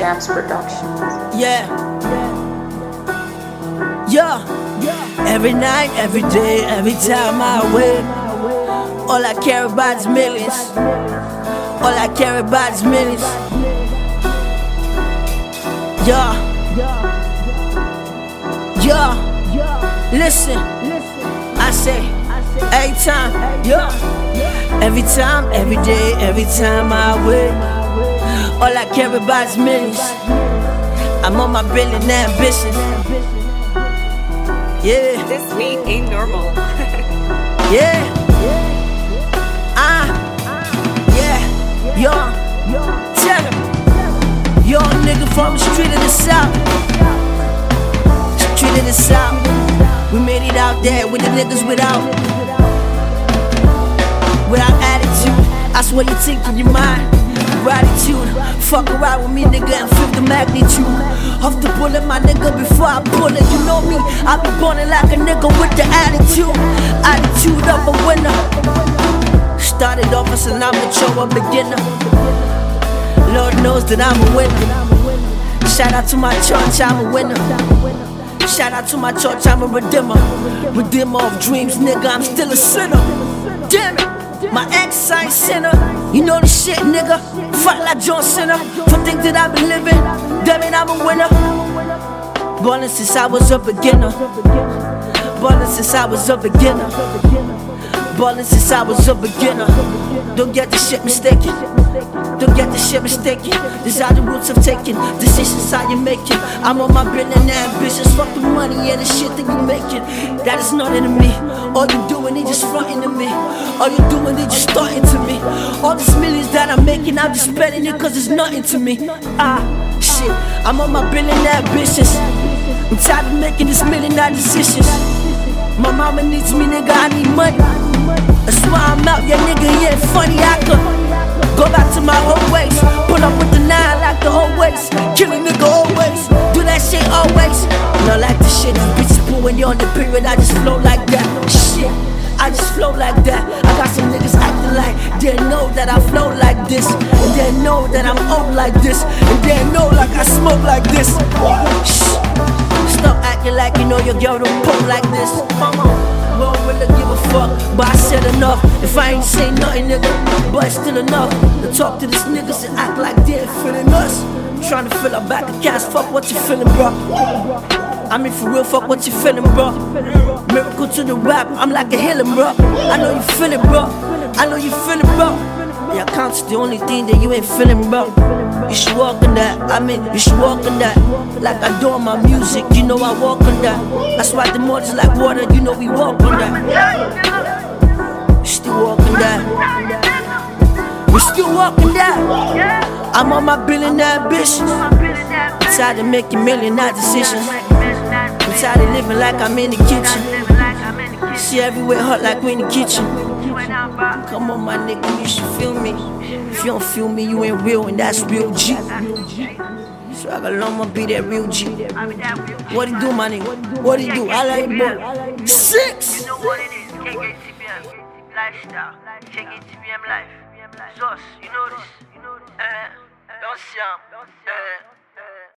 Jams Productions. Yeah. Every night, every day, every time I wake, all I care about is millions. All I care about is millions. Listen, I say, every time, every time, every day, every time I wake, all I care about is millions. I'm on my billion ambition. Yeah. This beat ain't normal. Yeah. Tell him. Young nigga from the street of the South. Street of the South. We made it out there with the niggas without attitude. I swear you think in your mind. Gratitude. Fuck around with me, nigga, and flip the magnitude. Off the bullet, my nigga, before I pull it. You know me, I be born like a nigga with the attitude. Attitude of a winner. Started off as an amateur, a beginner. Lord knows that I'm a winner. Shout out to my church, I'm a winner. Shout out to my church, I'm a redeemer. Redeemer of dreams, nigga, I'm still a sinner. Damn it. My ex, I ain't sinner. You know the shit, nigga. Fight like John Cena. For things that I've been living. Damn it, I'm a winner. Ballin' since I was a beginner. Ballin' since I was a beginner. Ballin' since I was a beginner. Don't get the shit mistaken. Don't get the shit mistaken. These are the roots of taking. Decisions how you making. I'm on my billion ambitions. Fuck the money and the shit that you making. That is nothing to me. All you doing is just fronting to me. All you doing is just starting to me. All these millions that I'm making, I'm just spending it cause it's nothing to me. Shit, I'm on my billion ambitions. I'm tired of making this $1,000,000 decisions. My mama needs me, nigga, I need money. That's why I'm out, yeah, nigga, yeah, funny. I could go back to my old ways. Pull up with the 9 like the old ways. Kill a nigga always. Do that shit always. Not like the shit, you bitches pull when you're on the period. I just flow like that. Shit, I just flow like that. I got some niggas acting like they know that I flow like this. And they know that I'm old like this. And they know like I smoke like this. Shh. Stop acting like you know your girl don't pull like this. Come on. Won't really give a fuck, but I said enough. If I ain't say nothing, nigga, but it's still enough to talk to these niggas and act like they're feeling us. Trying to fill our back of cash, fuck what you feeling, bro. I mean for real, fuck what you feeling, bro. Miracle to the rap, I'm like a healing, bro. I know you feel it, bro. I know you feel it, bro. Your account's the only thing that you ain't feeling, bro. You should walk on that, I mean, you should walk on that. Like I do on my music, you know I walk on that. That's why the mud is like water, you know we walk on that. You still walking that. You still walking that. I'm on my billion ambitions. I'm tired of making $1,000,000 decisions. I'm tired of living like I'm in the kitchen. See everywhere hot like we in the kitchen. Come on, my nigga, you should feel me. If you don't feel me, you ain't real, and that's real G. So I gotta I'ma be that real G. What he do, my nigga? What he do? I like boy. 6. You know what it is? KKTBM lifestyle. KKTBM life. Sauce, you know this. Don't